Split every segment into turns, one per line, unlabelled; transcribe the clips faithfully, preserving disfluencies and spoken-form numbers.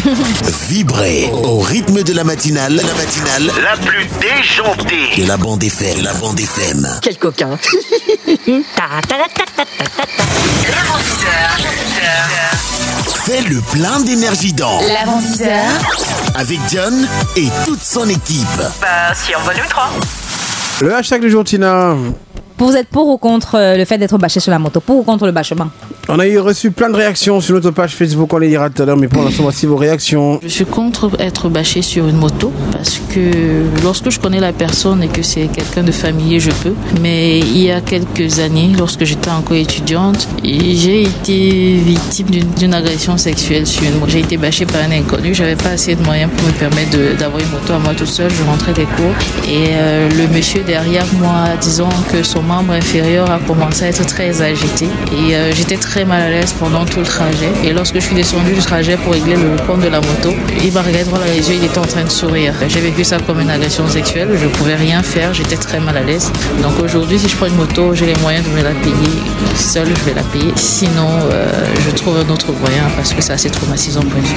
Vibrez au rythme de la matinale, la matinale la plus déjantée de la bande F M. La bande F M.
Quel coquin.
L'avant dix heures.
Fais le plein d'énergie dans
L'avant dix heures.
avec John et toute son équipe.
Bah, si en volume trois.
Le hashtag du jour, Tina.
Vous êtes pour ou contre le fait d'être bâché sur la moto? Pour ou contre le bâchement?
On a eu reçu plein de réactions sur notre page Facebook, on les dira tout à l'heure, mais pour l'instant, voici vos réactions.
Je suis contre être bâché sur une moto parce que lorsque je connais la personne et que c'est quelqu'un de familier, je peux. Mais il y a quelques années, lorsque j'étais encore étudiante, j'ai été victime d'une, d'une agression sexuelle sur une moto. J'ai été bâchée par un inconnu, j'avais pas assez de moyens pour me permettre de, d'avoir une moto à moi toute seule. Je rentrais des cours et euh, le monsieur derrière moi, disons que son membre inférieur a commencé à être très agité et euh, j'étais très mal à l'aise pendant tout le trajet. Et lorsque je suis descendue du trajet pour régler le compte de la moto, il m'a regardé droit dans les yeux, il était en train de sourire. J'ai vécu ça comme une agression sexuelle, je pouvais rien faire, j'étais très mal à l'aise. Donc aujourd'hui, si je prends une moto, j'ai les moyens de me la payer seule, je vais la payer. Sinon, euh, je trouve un autre moyen parce que c'est assez traumatisant pour une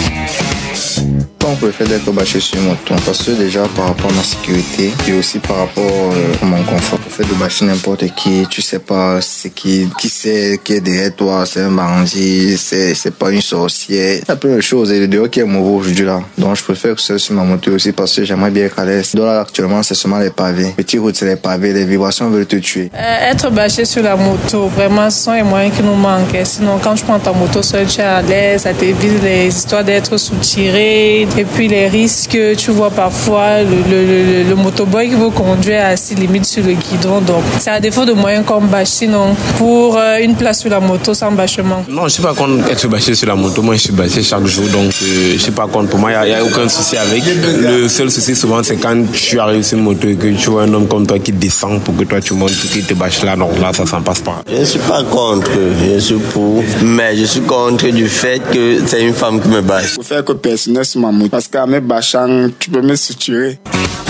femme.
On peut faire d'être bâché sur une moto parce que déjà par rapport à ma sécurité et aussi par rapport euh, à mon confort. Le fait de bâcher n'importe qui, tu sais pas c'est qui, qui c'est qui est derrière toi, c'est un bandit, c'est, c'est pas une sorcière. Il y a plein de choses et le dehors qui est mauvais aujourd'hui là. Donc je préfère que ce soit sur ma moto aussi parce que j'aimerais bien être à l'aise. Donc là actuellement c'est seulement les pavés. Petite route c'est les pavés, les vibrations veulent te tuer.
Euh, être bâché sur la moto, vraiment ce sont les moyens qui nous manquent. Sinon quand je prends ta moto seule, tu es à l'aise, ça t'évite les histoires d'être soutiré. Et puis les risques, tu vois parfois le, le, le, le motoboy qui vous conduit assis limite sur le guidon. Donc c'est à défaut de moyens comme bâche. Sinon pour euh, une place sur la moto sans bâchement.
Non, je ne suis pas contre être bâché sur la moto. Moi je suis bâché chaque jour. Donc euh, je ne suis pas contre. Pour moi il n'y a, a aucun souci avec. Le seul souci souvent c'est quand tu arrives sur une moto et que tu vois un homme comme toi qui descend pour que toi tu montes et qu'il te bâche là. Donc là ça s'en passe pas.
Je ne suis pas contre. Je suis pour. Mais je suis contre du fait que c'est une femme qui me bâche.
Il faut faire que personne sur ma moto. Parce qu'à mes bâchant, tu peux me suturer.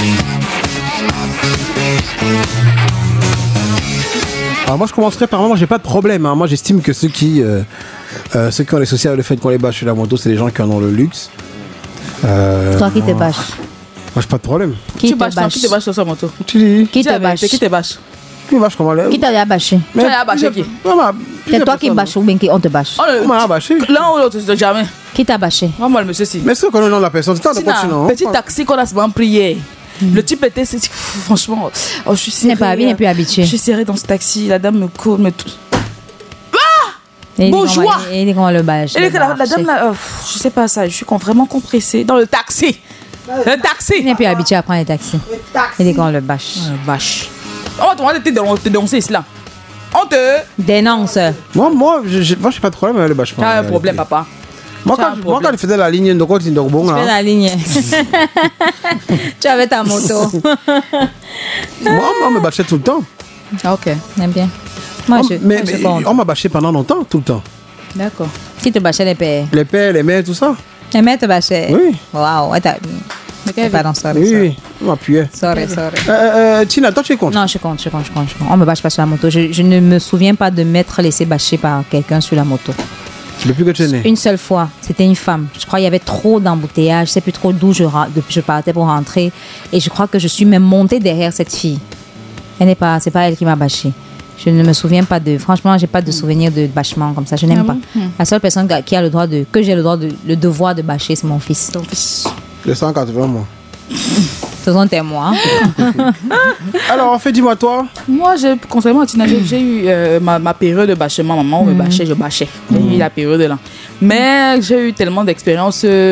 Alors moi je commencerai par moi, j'ai pas de problème. Hein. Moi j'estime que ceux qui, euh, euh, ceux qui ont les soucis avec le fait qu'on les bâche sur la moto, c'est les gens qui en ont le luxe. Euh,
Toi qui te bâches.
Moi j'ai pas de problème.
Qui
tu
te
bâches,
bâche?
qui te bâche sur sa moto?
Tu dis
Qui te bâche?
Qui te bâche?
Qui me bâche comment elle est?
Qui t'a déjà bâché?
Tu as bâché qui?
C'est toi qui bâches ou bien qui on te bâche?
Oh,
On m'a bâché.
L'un ou l'autre, jamais.
Qui t'a bâché?
Moi, moi, le monsieur, si.
Mais c'est qu'on a le nom de la personne, c'est toi de continent.
Petit taxi qu'on a souvent pris hier. Le type était, c'est, franchement, oh, je suis serrée.
Il n'est pas, il n'est plus habitué.
Je suis serrée dans ce taxi, la dame me court, me tout.
Et
Bourgeois!
Et il est comment le bâche?
Et la, la dame là, oh, je sais pas ça, je suis vraiment compressée dans le taxi. Le taxi!
Il n'est plus habitué à prendre les taxis. Il est comment le bâche?
Le bâche. On va te dénoncer ici là. On te
dénonce.
Moi, moi, je moi, j'ai pas de problème avec le bâchement.
T'as un problème, papa.
Moi quand, moi, quand il faisait la ligne de côte, il bon.
Tu fais la ligne. Tu avais ta moto.
Moi, on me bâchait tout le temps.
Ah, ok, j'aime bien. Moi,
on,
je,
mais,
moi, je
mais
bon.
On m'a bâché pendant longtemps, tout le temps.
D'accord. Qui te bâchait les pères?
Les pères, les mères, tout ça.
Les mères te bâchaient?
Oui.
Waouh, ouais, t'as.
Okay,
pardon, sorry.
Oui,
sorry.
oui, on m'appuyait.
Sorry, sorry.
Euh, euh, Tina, toi tu es contre?
Non, je suis contre, je suis contre, je suis contre. Je suis contre. On me bâche pas sur la moto. Je, je ne me souviens pas de m'être laissé bâcher par quelqu'un sur la moto.
Depuis que tu es né?
Une seule fois, c'était une femme. Je crois qu'il y avait trop d'embouteillages. Je sais plus trop d'où je, je partais pour rentrer. Et je crois que je suis même montée derrière cette fille. Elle n'est pas, c'est pas elle qui m'a bâché. Je ne me souviens pas de. Franchement, j'ai pas de souvenir de bâchement comme ça. Je n'aime ah bon? pas. La seule personne qui a le droit de, que j'ai le droit de, le devoir de bâcher, c'est mon fils.
Ton fils.
Le cent quatre-vingts mois.
Ce sont tes mois.
Alors, en fait, dis-moi toi.
Moi, j'ai, contrairement à Tina, j'ai, j'ai eu euh, ma, ma période de bâchement. Maman, on me bâchait, je bâchais. J'ai eu la période là. Mais j'ai eu tellement d'expérience. Euh,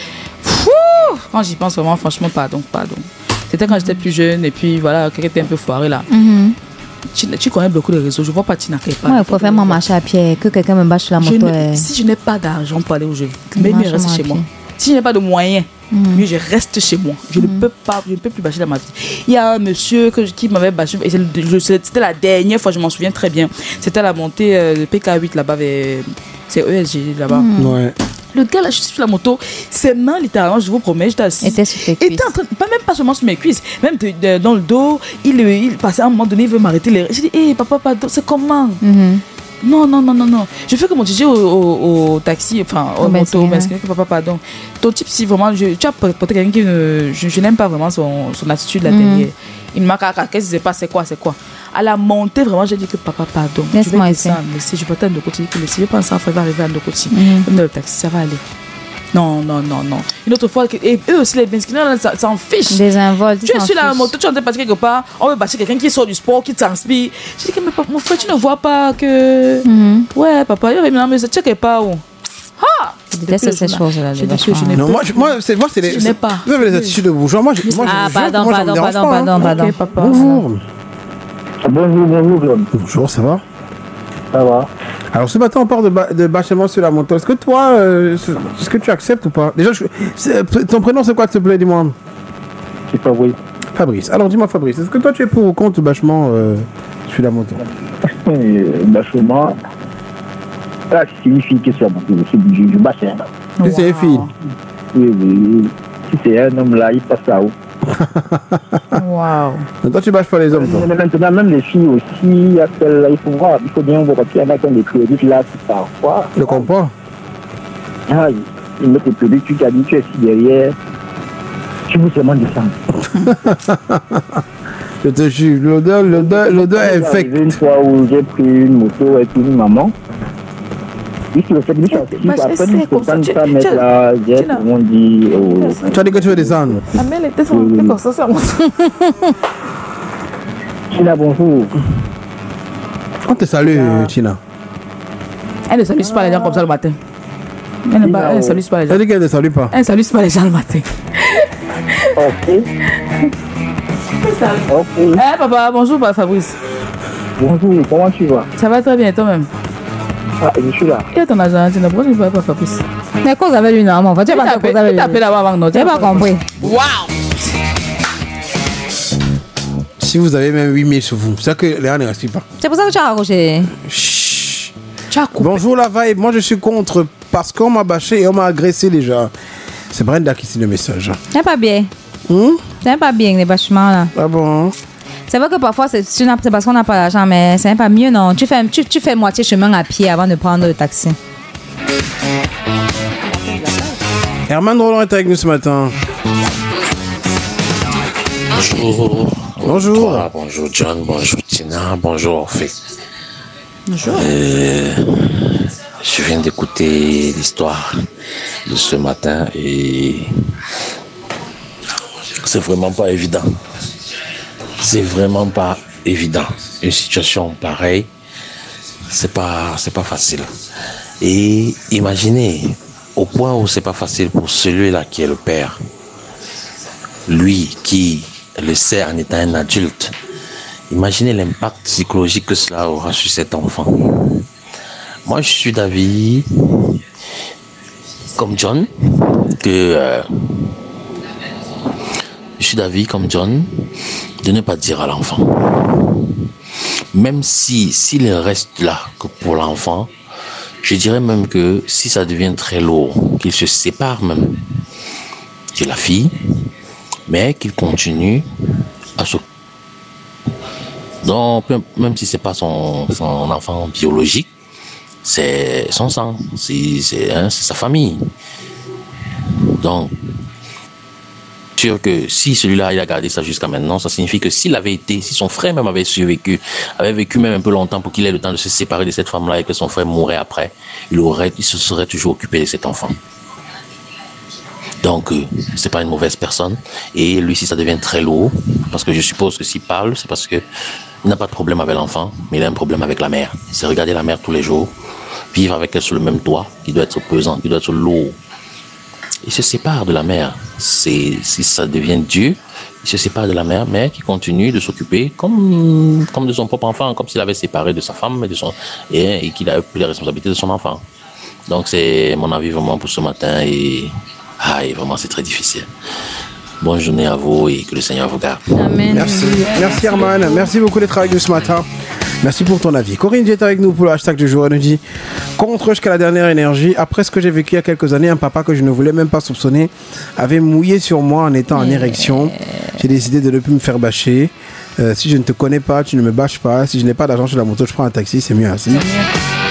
quand j'y pense vraiment, franchement, pardon, pardon. C'était quand j'étais plus jeune et puis voilà, quelqu'un était un peu foiré là. Mm-hmm. Tu, tu connais beaucoup de réseaux. Je vois pas Tina qui pas.
Ouais, il faut faire mon marché à pied. Que quelqu'un me bâche sur la moto.
Je ne, si je n'ai pas d'argent pour aller où je veux, mais mieux rester chez moi. Si je n'ai pas de moyens, mm. mieux je reste chez moi. Je mm. ne peux pas, je ne peux plus bâcher dans ma vie. Il y a un monsieur que, qui m'avait bâché. Et c'était la dernière fois, je m'en souviens très bien. C'était à la montée euh, de P K huit là-bas, vers, c'est E S G là-bas.
Mm. Ouais.
Le gars là, je suis sur la moto, ses mains littéralement, je vous promets, j'étais assise.
Était sur tes cuisses.
Était en train, pas même pas seulement sur mes cuisses, même de, de, dans le dos. Il, il passait à un moment donné, il veut m'arrêter les. J'ai dit, hé hey, papa, papa, c'est comment? Mm-hmm.
Non, non, non, non, non. Je fais que mon D J au, au, au taxi, enfin, au
ben,
moto, mais c'est que papa, pardon. Ton type, si vraiment, je, tu as porté quelqu'un qui ne. Je, je n'aime pas vraiment son, son attitude là derrière. Il m'a dit, qu'est-ce qui se passe, c'est quoi, c'est quoi. À la montée, vraiment, j'ai dit que papa, pardon.
Laisse-moi
je vais descendre, mais si je peux t'attendre de côté, que si je pense que ça va arriver à de côté,
Mm.
même dans le taxi, ça va aller. Non, non, non, non. Une autre fois, et eux aussi, les Benskina, ça s'en fiche.
Désinvolte.
Tu es sur la moto, tu es en train de partir quelque part, on veut bâcher quelqu'un qui sort du sport, qui transpire. Je dis que, mais papa, mon frère, tu ne vois pas que.
Mm-hmm.
Ouais, papa, il va me dire, tu sais quelque part où. Ah!
Je déteste ces choses-là.
Je dis que je n'ai
Non,
pas.
moi, je- moi, c'est, moi, c'est les.
Je n'ai pas.
Vous avez les attitudes de bourgeois. Moi, je, moi,
Ah,
je,
pardon,
moi, ça me
pardon,
dérange
pardon,
pas, hein.
pardon, pardon.
Ok, papa.
Bonjour.
Bonjour, bonjour, Claude.
Bonjour, ça va?
Ça va?
Alors ce matin on parle de, ba- de bâchement sur la moto. Est-ce que toi, euh, c'est- est-ce que tu acceptes ou pas? Déjà, je- c'est- ton prénom c'est quoi s'il te plaît, dis-moi?
C'est Fabrice.
Fabrice. Alors dis-moi Fabrice, est-ce que toi tu es pour ou contre le bâchement euh, sur la moto?
Bâchement, là, c'est une fille qui est sur la moto, c'est du, du bâchement.
Si c'est une fille.
Oui, oui. Si c'est un homme là, il passe à où?
Waouh.
Donc, toi tu bâches pas les hommes, toi?
Mais maintenant, même les filles aussi, à celles-là, il faut voir, il faut bien voir, parce qu'il y en a qui ont des crédits là, qui parfois.
Je comprends.
Ah, ils- ils mettent des crédits, tu t'as dit, tu es ici derrière, tu veux seulement descendre.
Je te jure, l'odeur, l'odeur, l'odeur est infecte.
Une fois où j'ai pris une moto avec une maman, oui, c'est le fait de dire,
Bah,
après
c'est
nous
comme ça,
faisons
tu-
ça, mettre
tu-
là, j'ai
tu n'as-
tout le monde dit, oh,
Tu as dit que tu veux descendre.
La mère était sur le comme ça, ça
Tina, bonjour.
On te salue, Tina.
Elle ne salue pas les gens comme ça le matin. Elle ne pas- elle ne salue pas les
Tu
gens.
as dit qu'elle ne te salue pas.
Elle ne salue pas les gens le matin.
Ok. Ok.
Eh papa, bonjour bah, Fabrice.
Bonjour, comment tu vas?
Ça va très bien toi-même.
Ah, je suis là.
Et ton agent, tu ne pourquoi tu ne parles pas Fabrice?
Mais cause avec lui, non, mon frère. Tu n'as pas cause avec
Tu
lui.
t'appelles avant avant, non?
Tu n'as pas compris.
Waouh!
Si vous avez même huit mille sur vous, c'est ça que Léa ne respire pas.
C'est pour ça que tu as raccroché.
Chut.
Tu as coupé.
Bonjour la vibe, moi je suis contre parce qu'on m'a bâché et on m'a agressé déjà. C'est Brenda qui signe le message.
C'est pas bien.
Hum?
C'est pas bien les bâchements là.
Ah bon?
C'est vrai que parfois c'est c'est une- c'est parce qu'on n'a pas d'argent, mais c'est pas mieux non. Tu fais, tu, tu fais moitié chemin à pied avant de prendre le taxi.
Herman Roland est avec nous ce matin.
Bonjour.
Bonjour.
Toi, bonjour John, bonjour Tina, bonjour Orphée.
Bonjour.
Euh, je viens d'écouter l'histoire de ce matin et c'est vraiment pas évident. C'est vraiment pas évident. Une situation pareille, c'est pas, c'est pas facile. Et imaginez, au point où c'est pas facile pour celui-là qui est le père, lui qui le sait en étant un adulte, imaginez l'impact psychologique que cela aura sur cet enfant. Moi, je suis d'avis, comme John, que euh, je suis d'avis comme John de ne pas dire à l'enfant. Même si s'il reste là que pour l'enfant, je dirais même que si ça devient très lourd, qu'il se sépare même de la fille, mais qu'il continue à se... Donc, même si c'est pas son, son enfant biologique, c'est son sang, c'est, c'est, hein, c'est sa famille. Donc, sûr que si celui-là il a gardé ça jusqu'à maintenant, ça signifie que s'il avait été, si son frère même avait survécu, avait vécu même un peu longtemps pour qu'il ait le temps de se séparer de cette femme-là et que son frère mourrait après, il aurait, il se serait toujours occupé de cet enfant. Donc, euh, c'est pas une mauvaise personne. Et lui, si ça devient très lourd, parce que je suppose que s'il parle, c'est parce que il n'a pas de problème avec l'enfant, mais il a un problème avec la mère. C'est regarder la mère tous les jours, vivre avec elle sur le même toit, qui doit être pesant, qui doit être lourd. Il se sépare de la mère. C'est, si ça devient Dieu, il se sépare de la mère, mais qui continue de s'occuper comme, comme de son propre enfant, comme s'il avait séparé de sa femme et, de son, et, et qu'il a pris les responsabilités de son enfant. Donc c'est mon avis vraiment pour ce matin et, ah, et vraiment c'est très difficile. Bonne journée à vous et que le Seigneur vous garde.
Amen.
Merci. Merci Herman. Merci beaucoup d'être avec nous ce matin. Merci pour ton avis. Corinne est avec nous pour le hashtag du jour. Elle nous dit contre jusqu'à la dernière énergie. Après ce que j'ai vécu il y a quelques années, un papa que je ne voulais même pas soupçonner avait mouillé sur moi en étant en érection. J'ai décidé de ne plus me faire bâcher. Euh, si je ne te connais pas, tu ne me bâches pas. Si je n'ai pas d'argent sur la moto, je prends un taxi. C'est mieux ainsi.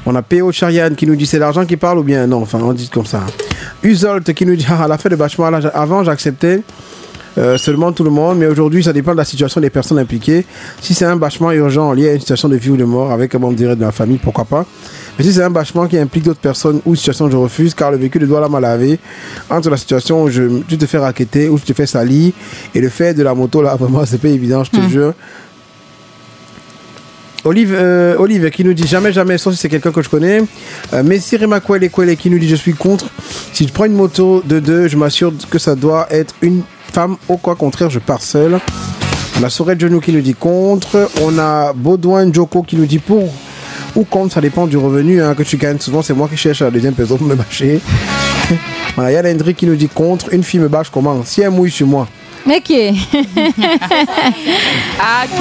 On a P O Charian qui nous dit c'est l'argent qui parle ou bien non, enfin on dit comme ça. Usolt qui nous dit ah, à la fin de bâchement, là, avant j'acceptais euh, seulement tout le monde, mais aujourd'hui ça dépend de la situation des personnes impliquées. Si c'est un bâchement urgent lié à une situation de vie ou de mort avec un membre direct de la famille, pourquoi pas. Mais si c'est un bâchement qui implique d'autres personnes ou une situation où je refuse car le véhicule doit la mal laver, entre la situation où je, tu te fais raqueter, où tu te fais salir et le fait de la moto là, vraiment c'est pas évident, je te mmh. jure. Olive, euh, Olive qui nous dit jamais, jamais, sauf si c'est quelqu'un que je connais. Euh, Messi Remakwele Kwele qui nous dit je suis contre. Si je prends une moto de deux, je m'assure que ça doit être une femme. Au quoi contraire, je pars seul. On a Sorel Genou qui nous dit contre. On a Baudouin Joko qui nous dit pour ou contre. Ça dépend du revenu hein, que tu gagnes. Souvent, c'est moi qui cherche la deuxième personne pour me bâcher. Voilà, Yann Hendrik qui nous dit contre. Une fille me bâche comment? Si elle mouille sur moi.
Ok.
Ok.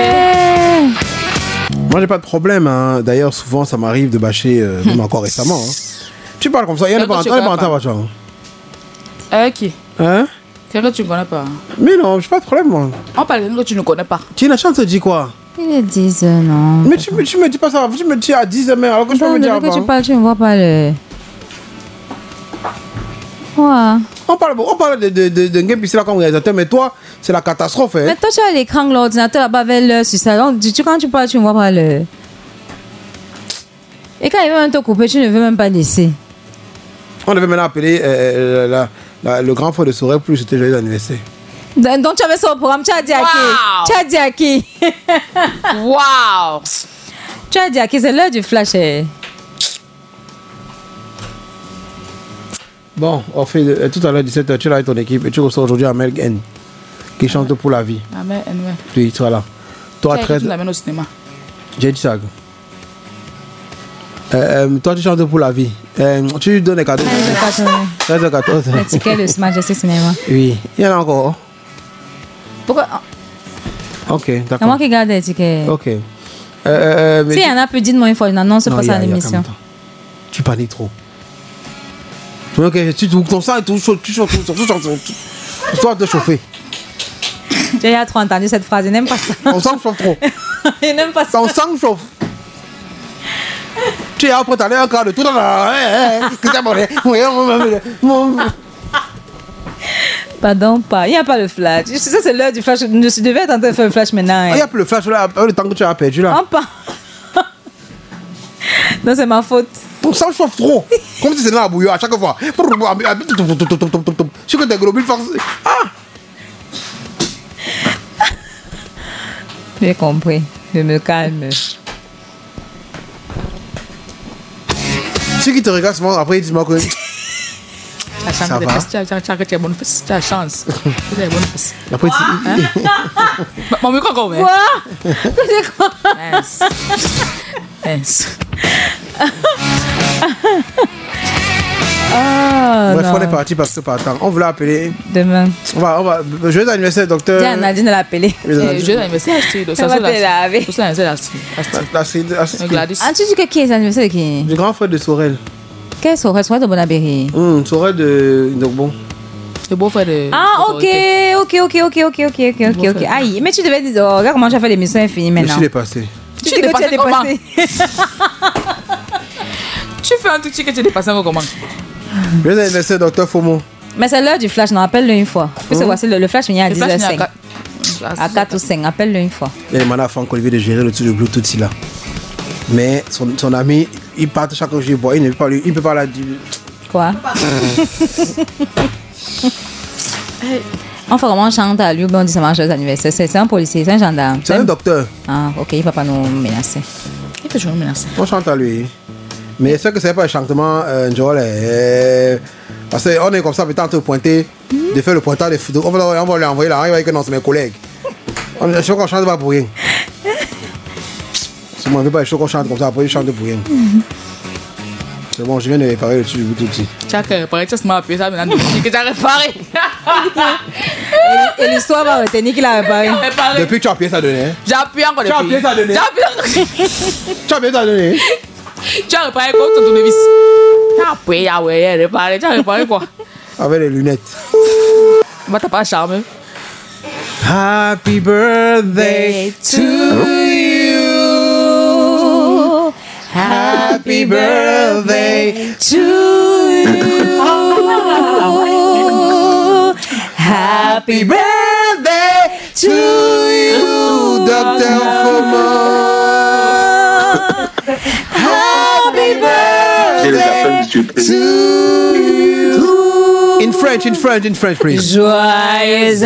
Moi j'ai pas de problème hein. D'ailleurs souvent ça m'arrive de bâcher euh, même encore récemment hein. Tu parles comme ça, il y a pas de
Euh qui?
Hein?
Quelqu'un que tu ne connais pas.
Mais non, j'ai pas de problème moi.
On parle de quelqu'un que tu ne connais pas.
Tu as chance de dire quoi?
Il est dix heures non.
Mais tu, tu me dis pas ça, tu me dis à dix heures mais alors que je peux me dire avant.
Que tu parles, tu ne vois pas le... Ouais.
On parle, on parle de, de, de, de game ici là comme réalisateur, mais toi, c'est la catastrophe. Hein.
Mais toi, tu as l'écran de l'ordinateur là-bas avec l'heure sur ça. Donc, tu, quand tu parles, tu ne vois pas l'heure. Et quand il veut même te couper, tu ne veux même pas laisser.
On devait maintenant appeler euh, la, la, le grand frère de Sorel pour lui souhaiter joyeux anniversaire.
Donc, tu avais ça au programme, tu as dit à wow. qui? Tu as dit à qui?
Waouh!
Tu as dit à qui? C'est l'heure du flash. Eh.
Bon, on fait euh, tout à l'heure dix-sept heures, tu es là avec ton équipe et tu reçois aujourd'hui Amel N qui chante pour la vie.
Amel N, ouais.
Oui, tu es là. Toi, treize.
Tu l'amènes au cinéma.
J'ai dit ça. Euh, euh, toi, tu chantes pour la vie. Euh, tu donnes les cadeaux. treize heures quatorze.
Le ticket de ce match de ce cinéma.
Oui, il y en a encore.
Pourquoi?
Ok, d'accord.
C'est moi qui garde les tickets.
Ok. Euh, euh,
si il y en a plus, dites-moi une fois, une annonce pour ça à l'émission.
Tu paniques trop. Ok, tu ton sang est tout chaud, tu chaud, tout chaud, tu dois te chauffer.
J'ai déjà trop entendu cette phrase, je n'aime pas ça.
Ton sang chauffe trop.
Je n'aime pas ça.
Ton sang chauffe. Tu es après t'aller un quart de tout dans la...
Pardon, pas. Il n'y a pas le flash. Ça, c'est l'heure du flash. Je devais être en train de faire le flash maintenant.
Il n'y a plus le flash là, le temps que tu as perdu là.
Non, pas. Non, c'est ma faute.
Ton sang chauffe trop. Comme si c'était dans la bouillie à chaque fois. Je suis que tes globules forcés. Ah!
J'ai compris. Je me calme.
Ceux qui te regardent souvent après ils disent moi que.
Ça va. Tu as bonne fesse. Tu as chance. Tu as bonne fesse.
Après tu.
Mon micro encore.
Quoi? C'est quoi?
Mince. Mince.
Ah,
bref, on est parti parce que par temps. On voulait appeler.
Demain.
On va, on va. Joyeux anniversaire, docteur.
Tiens, Nadine l'a appelé.
Joyeux anniversaire, Astrid.
Ça va te laver.
Joyeux anniversaire, Astrid.
Astrid.
Gladys.
Ah, tu dis que qui est l'anniversaire de qui?
Du grand frère de Sorel.
Quel Sorel? Sorel de Bonabéry.
Hum, Sorel de. Donc bon.
Le beau-frère de.
Ah, ok, ok, ok, ok, ok, ok, ok, ok, ok. Aïe, mais tu devais dire, oh, regarde comment tu as fait l'émission infinie maintenant.
Je suis dépassé.
Tu dis que tu es dépassé.
Tu fais un truc que tu es dépassé encore comment?
Joyeux anniversaire, docteur Fomo.
Mais c'est l'heure du flash, non, appelle-le une fois. Parce que voici le, le flash, il y a à dix heures cinq. À quatre ou cinq, appelle-le une fois.
Il a demandé à Franck Olivier de gérer le truc de Bluetooth là. Mais son, son ami, il part chaque jour, il ne peut pas lui, il peut pas la dire.
Quoi? On fait vraiment chanter à lui, on dit ça marche aux anniversaires. C'est un policier, c'est un gendarme.
C'est un docteur.
Ah, ok, il ne va pas nous menacer.
Il peut toujours nous menacer.
On chante à lui. Mais c'est que c'est pas un chantement, euh, euh, parce qu'on est comme ça, peut-être en train de pointer, de faire le pointage des photos. On va, on va lui envoyer là, il va dire que non, c'est mes collègues. On est sûr qu'on chante pas pour rien. Si moi, je ne veux pas être sûr qu'on chante comme ça, après, je chante pour rien. C'est bon, je viens de réparer le truc tout petit.
Tu as réparé, tu m'as appelé ça maintenant, que tu as réparé.
Et l'histoire va retenir qu'il a réparé.
Depuis que tu as appuyé ça donné.
J'ai appuyé encore
depuis. Tu as appuyé ça donné.
J'ai appuyé.
Tu as appuyé ça donné.
Tu as réparé quoi ton tournevis? Tu as appuyé, ah ouais, réparé. Tu as réparé quoi?
Avec les lunettes.
Bah t'as pas charmé.
Happy birthday to you. Happy birthday to you.
Happy birthday
to you, Docteur Fomo. Happy birthday to you. In French, in French, in French, please.
Joyeux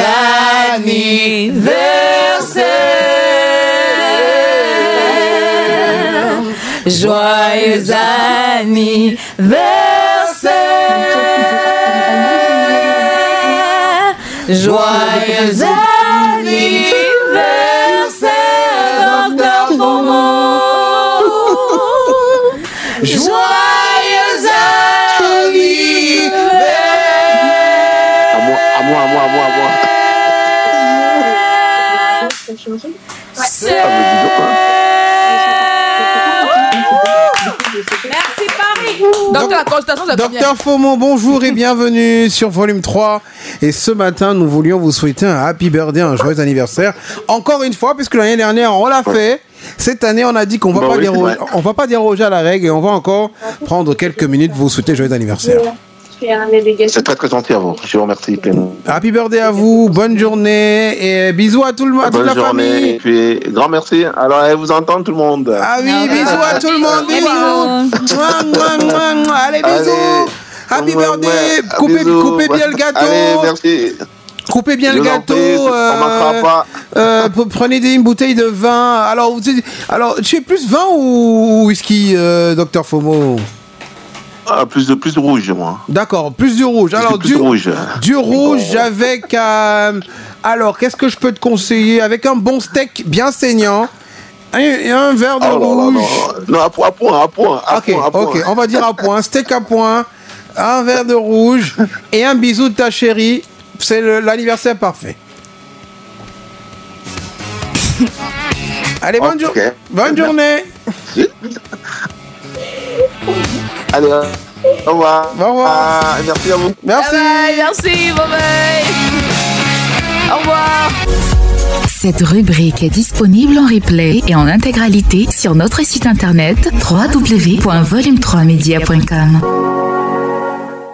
anniversaire. Joyeux anniversaire. Joyeux anniversaire, Docteur Fomo. Joyeux anniversaire.
À moi, à moi, à moi, à moi, à moi.
Merci Paris. Docteur, la consultation, c'est combien?
Docteur Fomo, bonjour et bienvenue sur Volume trois. Et ce matin, nous voulions vous souhaiter un happy birthday, un joyeux anniversaire. Encore une fois, puisque l'année dernière, on l'a fait. Cette année, on a dit qu'on va
Bah
pas
oui,
déroger,
c'est vrai.
on va pas déroger à la règle et on va encore prendre quelques minutes pour vous souhaiter joyeux anniversaire.
C'est très très gentil à vous. Je vous remercie pleinement.
Happy birthday à vous, bonne journée et bisous à tout le monde, à toute
Bonne
la
journée.
famille.
Et puis, grand merci. Alors, elle vous entend tout le monde.
Ah oui, bisous à tout le monde, bisous. Mouah, mouah, mouah, mouah. Allez, bisous. Happy
Mouah,
birthday.
mouah.
Coupez,
Bisous.
coupez bien le gâteau.
Allez, merci.
Coupez bien
Je
le
vous en
gâteau.
prie, on manquera pas.
euh, p- prenez des- une bouteille de vin. Alors, vous- alors, tu es plus vin ou whisky, euh, Docteur Fomo?
Ah, plus de plus de rouge, moi.
D'accord, plus du rouge. Alors,
plus
du
de rouge.
Du rouge avec. euh, alors, qu'est-ce que je peux te conseiller? Avec un bon steak bien saignant. Un, et un verre de
Oh là là,
rouge.
non. Non, à point, à point, à point. À
Ok,
point, à point.
ok, on va dire à point. Steak à point, un verre de rouge et un bisou de ta chérie. C'est le- l'anniversaire parfait. Allez, bonne, jour-
Ok.
bonne journée.
Allez, au revoir.
Au revoir.
Ah, merci à vous.
Merci.
Bye bye, merci, bye bye. Au revoir.
Cette rubrique est disponible en replay et en intégralité sur notre site internet w w w point volume trois media point com.